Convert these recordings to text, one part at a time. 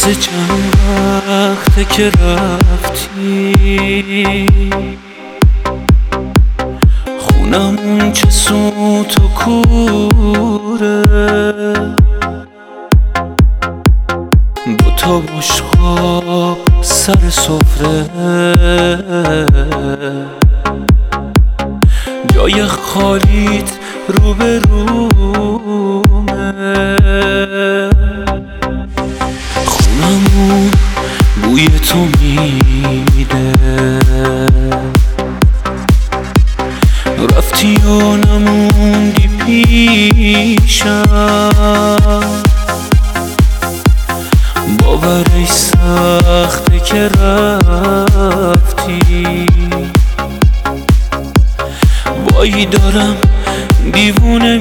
تازه چند وقته که رفتی، خونمون چه سوت و کوره، دوتا بشقاب سر سفره، جای خالیت روبرومه، خونمون بوی تو میده، رفتی و نموندی پیشم، باورش سخته که رفتی، وای دارم دیوونه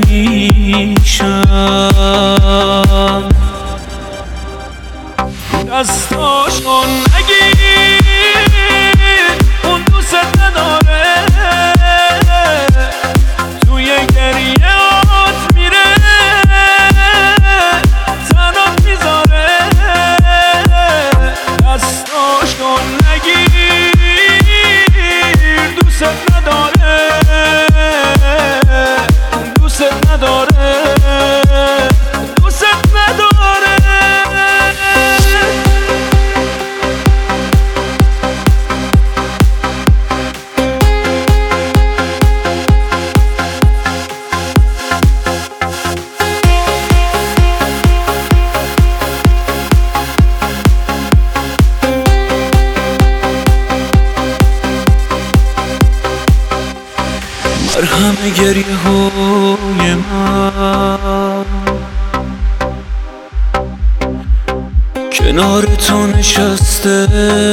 میشم. دستاشو نگیر، اون دوست نداره، توی گریهات میره، تنات میذاره. دستاشو نگیر، دوست نداره، دوست نداره، دوست نداره. مرهم گریه های من کنار تو نشسته،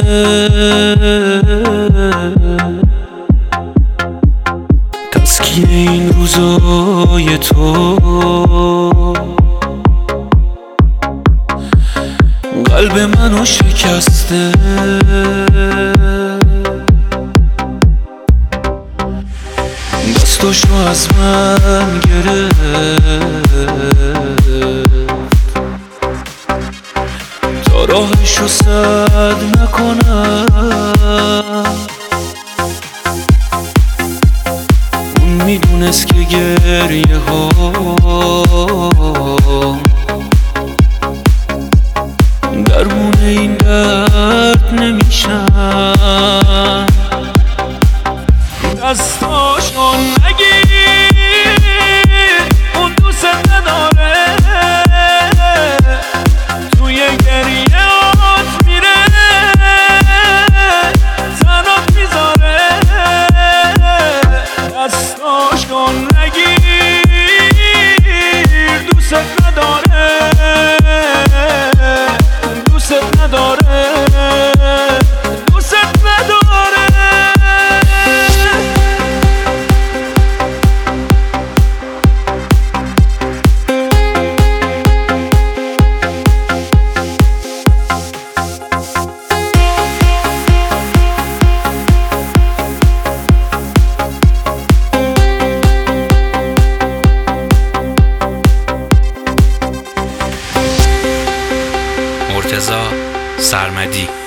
تسکین این روزای تو، قلب منو شکسته. دستاشو از من گرفت تا راهشو سد نکنم، اون میدونست که گریه ها درمون این درد نمیشن. دستاشو نگیر، اون دوست نداره، توی گریهات میره، تنات میذاره. دستاشو نگیر، دوست نداره، دوست نداره، دوست نداره. مرتضی سرمدی.